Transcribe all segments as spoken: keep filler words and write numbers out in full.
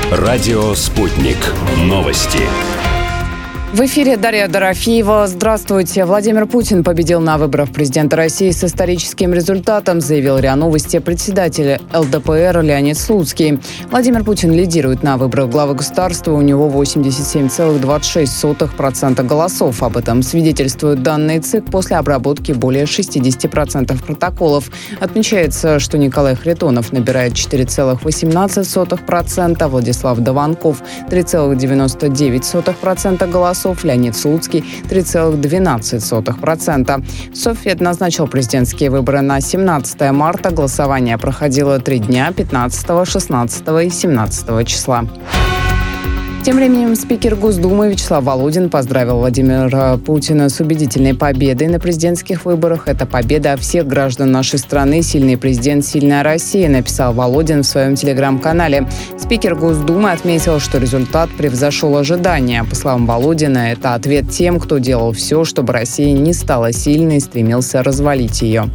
Радио «Спутник». Новости. В эфире Дарья Дорофеева. Здравствуйте. Владимир Путин победил на выборах президента России с историческим результатом, заявил РИА Новости председатель эл дэ пэ эр Леонид Слуцкий. Владимир Путин лидирует на выборах главы государства. У него восемьдесят семь целых двадцать шесть сотых процента голосов. Об этом свидетельствуют данные ЦИК после обработки более шестьдесят процентов протоколов. Отмечается, что Николай Харитонов набирает четыре целых восемнадцать сотых процента, Владислав Дованков – три целых девяносто девять сотых процента голосов, Леонид Слуцкий – три целых двенадцать сотых процента. Совет назначил президентские выборы на семнадцатое марта. Голосование проходило три дня – пятнадцатого, шестнадцатого и семнадцатого числа. Тем временем спикер Госдумы Вячеслав Володин поздравил Владимира Путина с убедительной победой на президентских выборах. Это победа всех граждан нашей страны. Сильный президент, сильная Россия, написал Володин в своем телеграм-канале. Спикер Госдумы отметил, что результат превзошел ожидания. По словам Володина, это ответ тем, кто делал все, чтобы Россия не стала сильной и стремился развалить ее.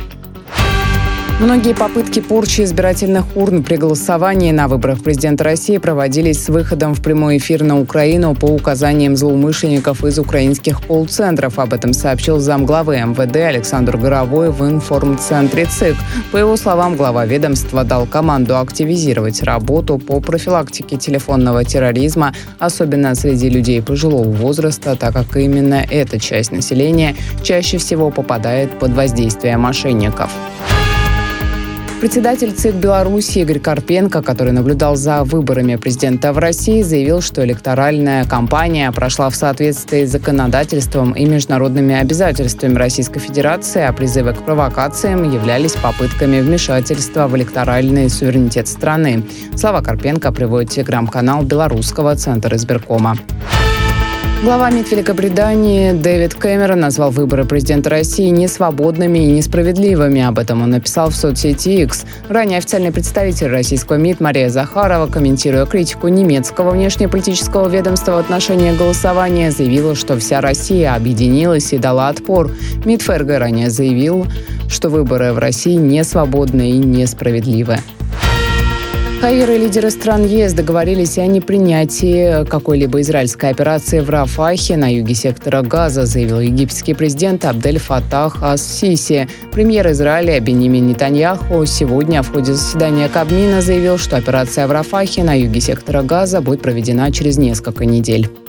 Многие попытки порчи избирательных урн при голосовании на выборах президента России проводились с выходом в прямой эфир на Украину по указаниям злоумышленников из украинских колл-центров. Об этом сообщил замглавы эм вэ дэ Александр Горовой в информцентре ЦИК. По его словам, глава ведомства дал команду активизировать работу по профилактике телефонного терроризма, особенно среди людей пожилого возраста, так как именно эта часть населения чаще всего попадает под воздействие мошенников. Председатель ЦИК Беларуси Игорь Карпенко, который наблюдал за выборами президента в России, заявил, что электоральная кампания прошла в соответствии с законодательством и международными обязательствами Российской Федерации, а призывы к провокациям являлись попытками вмешательства в электоральный суверенитет страны. Слова Карпенко приводит телеграм-канал Белорусского центра избиркома. Глава МИД Великобритании Дэвид Кэмерон назвал выборы президента России несвободными и несправедливыми. Об этом он написал в соцсети X. Ранее официальный представитель российского МИД Мария Захарова, комментируя критику немецкого внешнеполитического ведомства в отношении голосования, заявила, что вся Россия объединилась и дала отпор. МИД эф эр гэ ранее заявил, что выборы в России несвободны и несправедливы. Каир и лидеры стран ЕС договорились о непринятии какой-либо израильской операции в Рафахе на юге сектора Газа, заявил египетский президент Абдель Фаттах ас-Сиси. Премьер Израиля Беньямин Нетаньяху сегодня в ходе заседания Кабмина заявил, что операция в Рафахе на юге сектора Газа будет проведена через несколько недель.